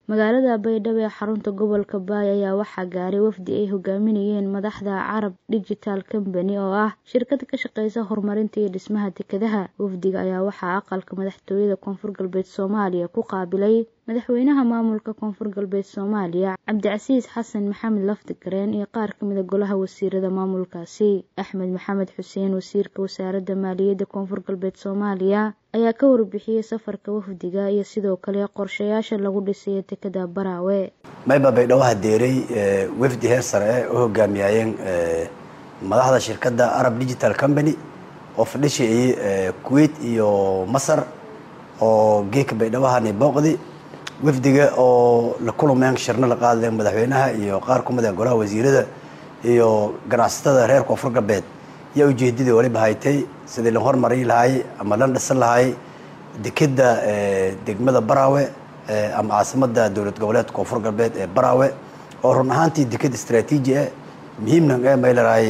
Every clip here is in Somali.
magaalada Baydhabo ee xarunta gobolka Baay ayaa waxaa gaaray wafdi ay hogaaminayeen madaxda Arab Digital Company oo ah shirkad ka shaqeysa horumarinta iyo dhismaha dekedaha. Wafdiga ayaa waxaa aqalka madaxtooyada Koonfur Galbeed Soomaaliya ku qaabilay madaxweynaha maamulka Koonfur Galbeed Soomaaliya Cabdicasiis Xasan Maxamed Laftigareen iyo qaar ka mid ah golaha wasiirada maamulkaasi. Axmed Maxamed Xuseen, wasiirka wasaaradda maaliyadda Koonfur Galbeed Soomaaliya, ayaa ka warbixiyay safarka wafdiga iyo sidoo kale qorshayaasha lagu dhisay dekeda Baraawe. mayba Baydhabo hadeeray wafdi heer sare oo hogaamiyayeen madaxda shirkadda Arab Digital Company oo fadhishay Kuwait iyo Masar oo geeka Baydhabo hanay booqdi wafdiga oo la kulmeen shirna la qaadeen madaxweynaha iyo qaar ka mid ah golaha wasiirada iyo ganacsatada reer Koonfur Galbeed iyo ujeedadii waliba haytay sidii la hormarin lahaay ama la dhisan lahaay dekeda degmada Baraawe ama caasimada dawlad goboleedka Koonfur Galbeed ee Baraawe oo run ahaantii deked istiraatiiji ah muhiimna ah meelahay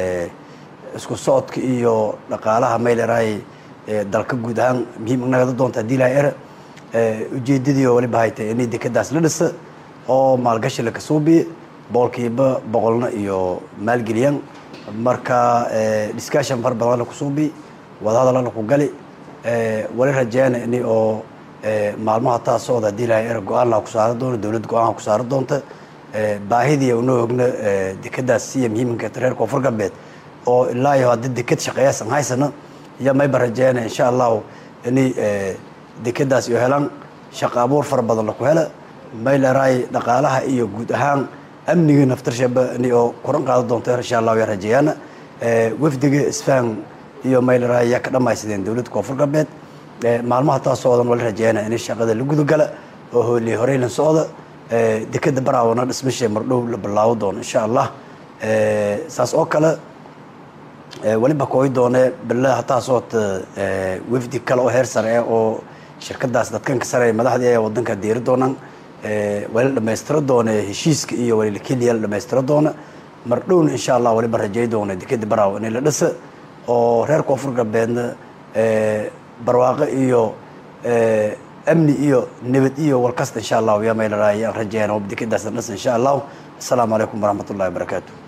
isku socodka iyo dhaqaalaha meelahay dalka guud ahaan muhiim naga doonta diilaayar ujeedadii waliba haytay in dekedaas la dhiso oo maalgashi la kasuubi boqolkiiba boqolna iyo maalgeliyaan marka discussion far badan la kusuubi wadahadal la ku gali wali rajayna in oo maalmaha taasooda diilaayar go'aan la ku saaro doono dawlad go'aan ku saaro doonta baahidii uu noogna dekedaas si muhiimka reer Koonfur Galbeed oo ilaa iyo hadda deked shaqeeysan haysana iyo may barajayna insha Allah in dekedaas iyo helan shaqo abuur far badan la ku hela maylaray dhaqaalaha iyo guud ahaan amniga naftarshaaba in oo koran qaado doonto insha Allah ya rajayana wafdiga isfaan iyo maylaray ya ka dhamaysadeen dawladda Koonfur Galbeed maalmaha taasoodan wala rajayana in shaqada lagu gudagala oo hoolii hore la socdo dekeda Baraawe dhismaha mardhow la bilaabo doono insha Allah saas oo kale waliba kooy doone billaah taasoot wafdi kale oo heer sare oo shirkadaas dadkan ka sareeyay madaxda ee wadanka diiri doonaan wali dhameystiro doona heshiiska iyo wali kaliya dhameystiro doona mardhowna insha Allah waliba rajay doona dekeda Baraawe in la dhiso oo reer Koonfur Galbeedna barwaaqo iyo amni iyo nabad iyo walkasta insha Allah ya meelahay rajayna oo dekedaas la dhiso insha Allah. Assalamu alaykum warahmatullahi wabarakatuh.